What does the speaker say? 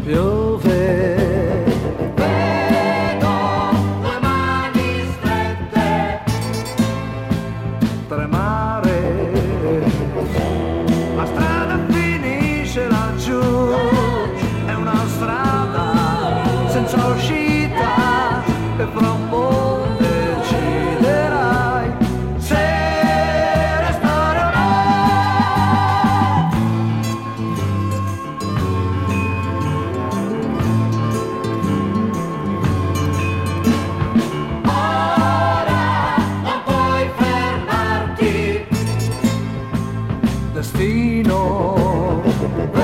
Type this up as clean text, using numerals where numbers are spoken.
piove. Vedo due mani strette Tremare, la strada finisce laggiù, è una strada senza uscita e fra un po' deciderai se restare o no. ora, non puoi fermarti. Destino